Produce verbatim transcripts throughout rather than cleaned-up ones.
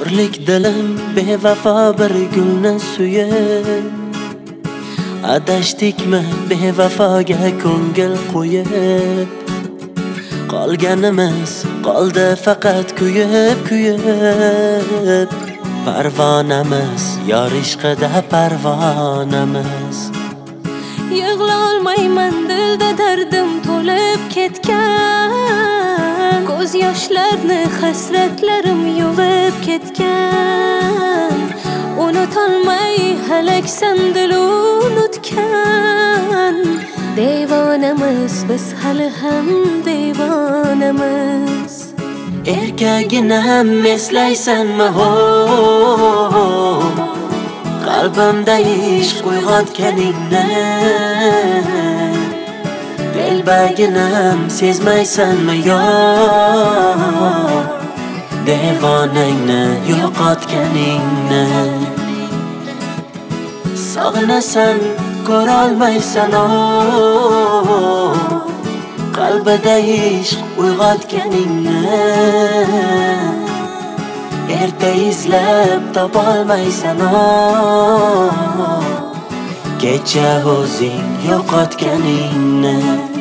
Sho'rlik dilim bevafo bir gulni suyib, adashdikmi bevafoga ko'ngil qo'yib. Qolganimiz qoldi faqat kuyib kuyib. Parvonamiz yor ishqida parvonamiz. Yig'lolmayman, dilda dardim to'lib ketgan. Ko'z yoshlarni hasratlarim yuvib ketgan. Unutolmay halaksan dil unutgan. Devonamiz biz hali ham devonamiz. Erkaginam eslaysanmi ho? Qalbimda ishq uyg'otganingni. Telbaginam sezmaysanmi yo? Devonangni yo'qotganingni. Sog'inasan ko'rolmaysan o, qalbida ishq uyg'otganingni. Erta izlab topolmaysan o, kecha o'zing yo'qotganingni.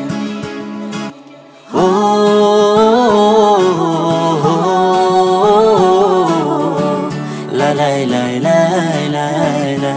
La la la la la la.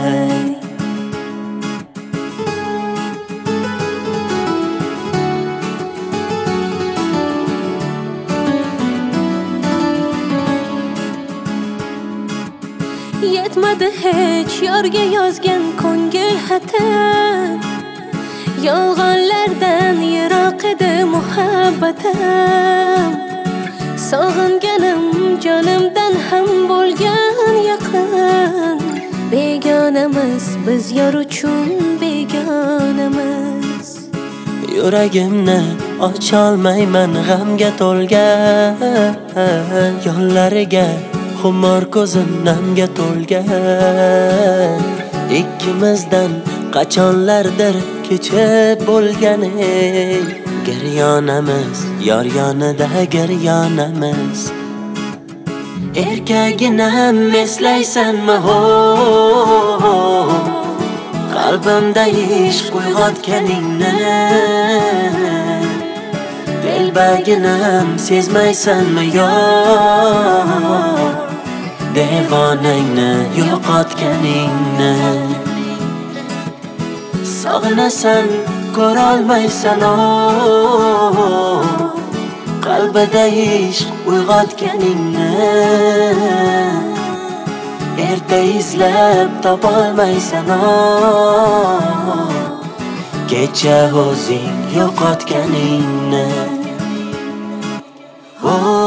Yetmadi hech yorga yozgan ko'ngil xatim. Yolg'onlardan yiroq edi muhabbatim. Sog'inganim jonimdan ham bo'lgan yaqin. Begonamiz biz yor uchun begonamiz. Yuragimni ocholmayman g'amga to'lgan. Yo'llariga xumor ko'zim namga to'lgan. Ikkimizdan qachonlardir kechib bo'lgan ey. Giryonamiz yor yonida giryonamiz. Erkaginam eslaysanmi ho? Qalbimda ishq uyg'otganingni. Telbaginam sezmaysanmi yo? Devonangni yo'qotganingni. Sog'inasan ko'rolmaysan o, qalbida ishq uyg'otganingni. Erta izlab topolmaysan o, kecha o'zing yo'qotganingni. Oh